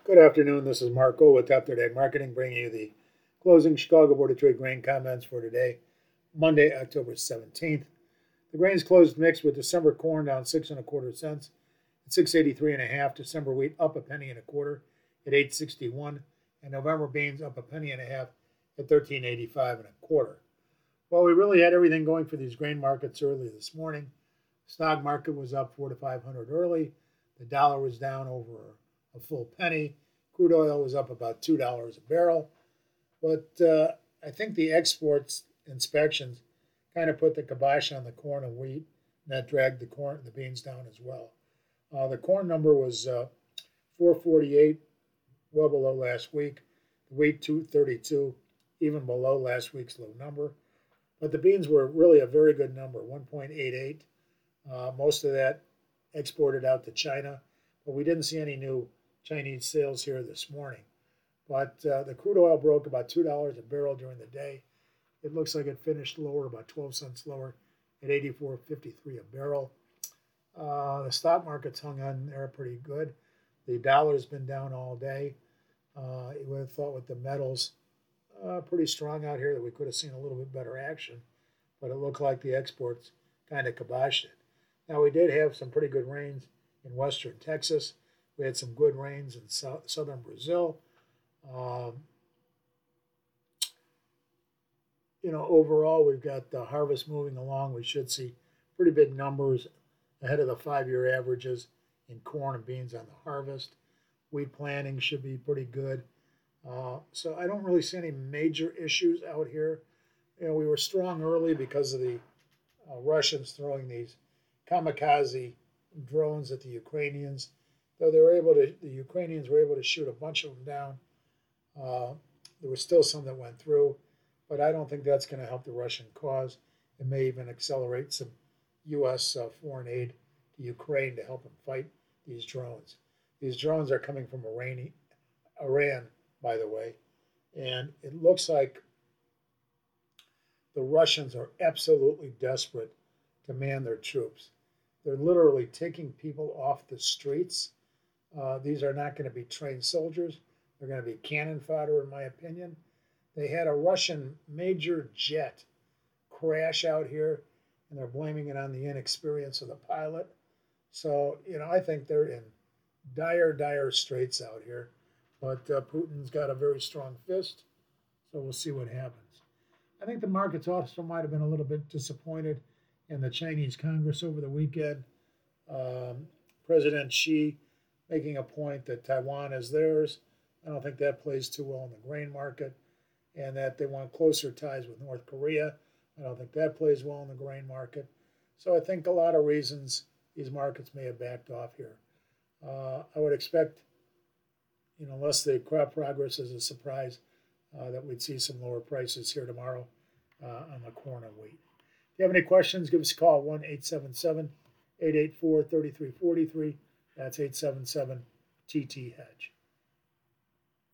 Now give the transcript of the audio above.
Good afternoon. This is Marco with Update Ag Marketing, bringing you the closing Chicago Board of Trade grain comments for today, Monday, October 17th. The grains closed mixed with December corn down 6.25 cents at 683.5. December wheat up a penny and a quarter at 861, and November beans up a penny and a half at 13.85 and a quarter. Well, we really had everything going for these grain markets early this morning. The stock market was up 4 to 500 early. The dollar was down over a full penny. Crude oil was up about $2 a barrel. But I think the exports inspections kind of put the kibosh on the corn and wheat, and that dragged the beans down as well. The corn number was 448, well below last week. The wheat 232, even below last week's low number. But the beans were really a very good number, 1.88. Most of that exported out to China, but we didn't see any new Chinese sales here this morning. But the crude oil broke about $2 a barrel during the day. It looks like it finished lower, about 12 cents lower at 84.53 a barrel. The stock market's hung on there pretty good. The dollar's been down all day. You would have thought with the metals pretty strong out here that we could have seen a little bit better action, but it looked like the exports kind of kiboshed it. Now, we did have some pretty good rains in western Texas. We had some good rains in southern Brazil. Overall, we've got the harvest moving along. We should see pretty big numbers ahead of the 5-year averages in corn and beans on the harvest. Wheat planting should be pretty good. So I don't really see any major issues out here. We were strong early because of the Russians throwing these kamikaze drones at the Ukrainians. Though the Ukrainians were able to shoot a bunch of them down. There were still some that went through, but I don't think that's going to help the Russian cause. It may even accelerate some U.S. Foreign aid to Ukraine to help them fight these drones. These drones are coming from Iran, by the way, and it looks like the Russians are absolutely desperate to man their troops. They're literally taking people off the streets. These are not going to be trained soldiers. They're going to be cannon fodder, in my opinion. They had a Russian major jet crash out here, and they're blaming it on the inexperience of the pilot. So, I think they're in dire straits out here. But Putin's got a very strong fist, so we'll see what happens. I think the markets also might have been a little bit disappointed in the Chinese Congress over the weekend. President Xi making a point that Taiwan is theirs. I don't think that plays too well in the grain market, and that they want closer ties with North Korea. I don't think that plays well in the grain market. So I think a lot of reasons these markets may have backed off here. I would expect, unless the crop progress is a surprise, that we'd see some lower prices here tomorrow on the corn and wheat. If you have any questions, give us a call, 1-877-884-3343. That's 877-TT-HEDGE.